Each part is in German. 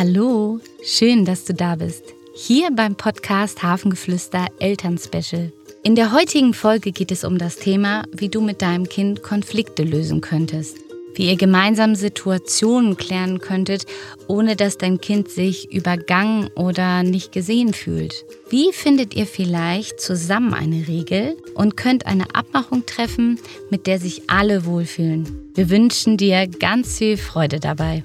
Hallo, schön, dass du da bist. Hier beim Podcast Hafengeflüster Elternspecial. In der heutigen Folge geht es um das Thema, wie du mit deinem Kind Konflikte lösen könntest. Wie ihr gemeinsam Situationen klären könntet, ohne dass dein Kind sich übergangen oder nicht gesehen fühlt. Wie findet ihr vielleicht zusammen eine Regel und könnt eine Abmachung treffen, mit der sich alle wohlfühlen? Wir wünschen dir ganz viel Freude dabei.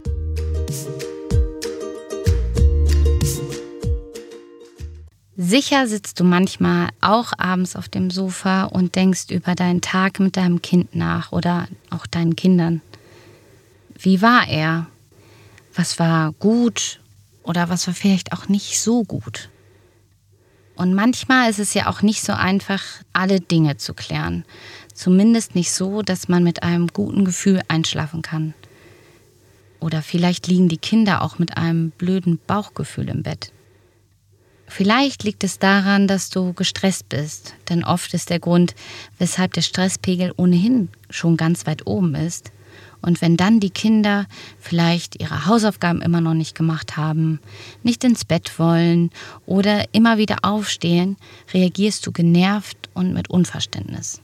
Sicher sitzt du manchmal auch abends auf dem Sofa und denkst über deinen Tag mit deinem Kind nach oder auch deinen Kindern. Wie war er? Was war gut oder was war vielleicht auch nicht so gut? Und manchmal ist es ja auch nicht so einfach, alle Dinge zu klären. Zumindest nicht so, dass man mit einem guten Gefühl einschlafen kann. Oder vielleicht liegen die Kinder auch mit einem blöden Bauchgefühl im Bett. Vielleicht liegt es daran, dass du gestresst bist, denn oft ist der Grund, weshalb der Stresspegel ohnehin schon ganz weit oben ist. Und wenn dann die Kinder vielleicht ihre Hausaufgaben immer noch nicht gemacht haben, nicht ins Bett wollen oder immer wieder aufstehen, reagierst du genervt und mit Unverständnis.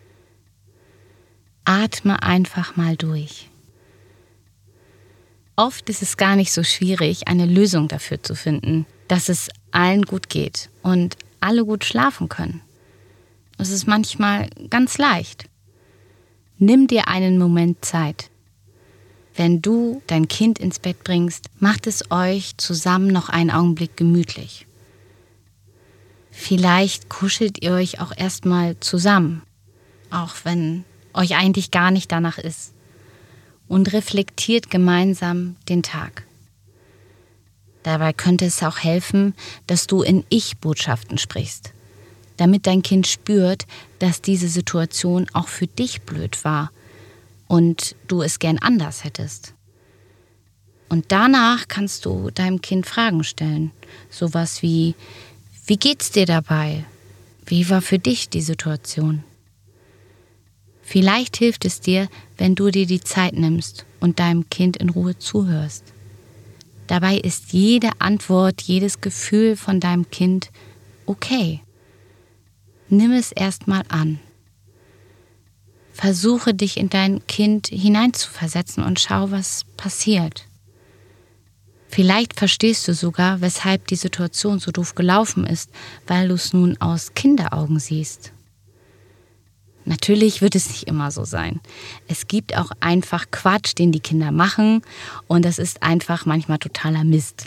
Atme einfach mal durch. Oft ist es gar nicht so schwierig, eine Lösung dafür zu finden, dass es allen gut geht und alle gut schlafen können. Es ist manchmal ganz leicht. Nimm dir einen Moment Zeit. Wenn du dein Kind ins Bett bringst, macht es euch zusammen noch einen Augenblick gemütlich. Vielleicht kuschelt ihr euch auch erstmal zusammen, auch wenn euch eigentlich gar nicht danach ist, und reflektiert gemeinsam den Tag. Dabei könnte es auch helfen, dass du in Ich-Botschaften sprichst, damit dein Kind spürt, dass diese Situation auch für dich blöd war und du es gern anders hättest. Und danach kannst du deinem Kind Fragen stellen, sowas wie: Wie geht's dir dabei? Wie war für dich die Situation? Vielleicht hilft es dir, wenn du dir die Zeit nimmst und deinem Kind in Ruhe zuhörst. Dabei ist jede Antwort, jedes Gefühl von deinem Kind okay. Nimm es erstmal an. Versuche dich in dein Kind hineinzuversetzen und schau, was passiert. Vielleicht verstehst du sogar, weshalb die Situation so doof gelaufen ist, weil du es nun aus Kinderaugen siehst. Natürlich wird es nicht immer so sein. Es gibt auch einfach Quatsch, den die Kinder machen, und das ist einfach manchmal totaler Mist.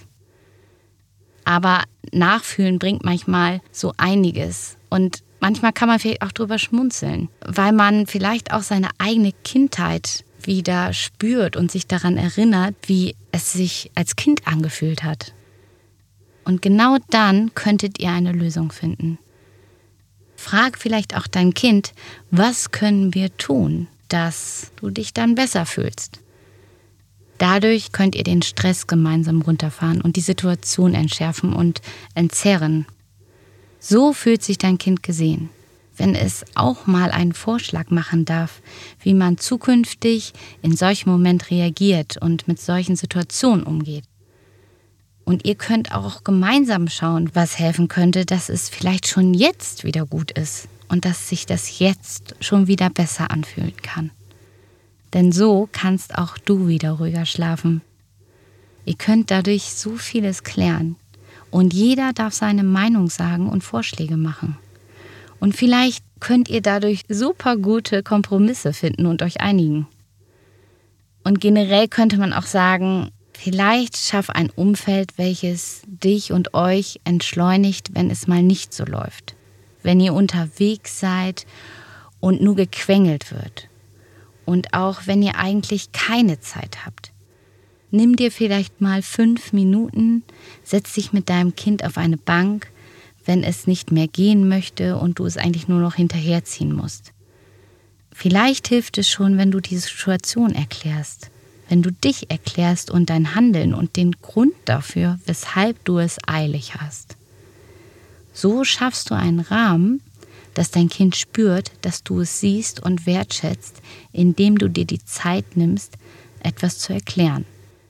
Aber Nachfühlen bringt manchmal so einiges, und manchmal kann man vielleicht auch drüber schmunzeln, weil man vielleicht auch seine eigene Kindheit wieder spürt und sich daran erinnert, wie es sich als Kind angefühlt hat. Und genau dann könntet ihr eine Lösung finden. Frag vielleicht auch dein Kind, was können wir tun, dass du dich dann besser fühlst. Dadurch könnt ihr den Stress gemeinsam runterfahren und die Situation entschärfen und entzerren. So fühlt sich dein Kind gesehen, wenn es auch mal einen Vorschlag machen darf, wie man zukünftig in solchen Momenten reagiert und mit solchen Situationen umgeht. Und ihr könnt auch gemeinsam schauen, was helfen könnte, dass es vielleicht schon jetzt wieder gut ist und dass sich das jetzt schon wieder besser anfühlen kann. Denn so kannst auch du wieder ruhiger schlafen. Ihr könnt dadurch so vieles klären und jeder darf seine Meinung sagen und Vorschläge machen. Und vielleicht könnt ihr dadurch super gute Kompromisse finden und euch einigen. Und generell könnte man auch sagen, vielleicht schaff ein Umfeld, welches dich und euch entschleunigt, wenn es mal nicht so läuft. Wenn ihr unterwegs seid und nur gequengelt wird. Und auch wenn ihr eigentlich keine Zeit habt. Nimm dir vielleicht mal 5 Minuten, setz dich mit deinem Kind auf eine Bank, wenn es nicht mehr gehen möchte und du es eigentlich nur noch hinterherziehen musst. Vielleicht hilft es schon, wenn du die Situation erklärst. Wenn du dich erklärst und dein Handeln und den Grund dafür, weshalb du es eilig hast. So schaffst du einen Rahmen, dass dein Kind spürt, dass du es siehst und wertschätzt, indem du dir die Zeit nimmst, etwas zu erklären.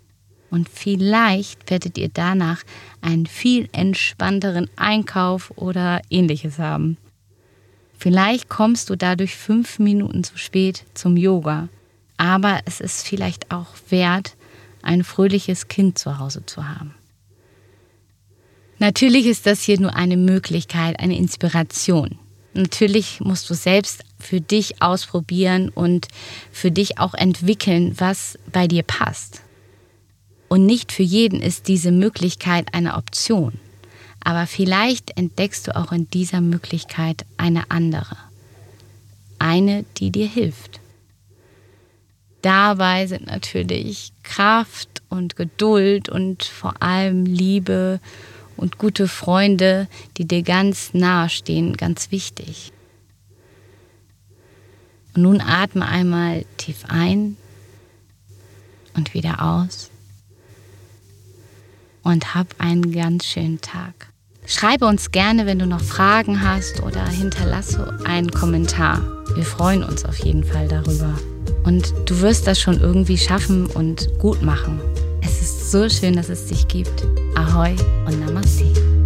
Und vielleicht werdet ihr danach einen viel entspannteren Einkauf oder ähnliches haben. Vielleicht kommst du dadurch 5 Minuten zu spät zum Yoga. Aber es ist vielleicht auch wert, ein fröhliches Kind zu Hause zu haben. Natürlich ist das hier nur eine Möglichkeit, eine Inspiration. Natürlich musst du selbst für dich ausprobieren und für dich auch entwickeln, was bei dir passt. Und nicht für jeden ist diese Möglichkeit eine Option. Aber vielleicht entdeckst du auch in dieser Möglichkeit eine andere. Eine, die dir hilft. Dabei sind natürlich Kraft und Geduld und vor allem Liebe und gute Freunde, die dir ganz nahe stehen, ganz wichtig. Und nun atme einmal tief ein und wieder aus. Und hab einen ganz schönen Tag. Schreibe uns gerne, wenn du noch Fragen hast oder hinterlasse einen Kommentar. Wir freuen uns auf jeden Fall darüber. Und du wirst das schon irgendwie schaffen und gut machen. Es ist so schön, dass es dich gibt. Ahoi und Namaste.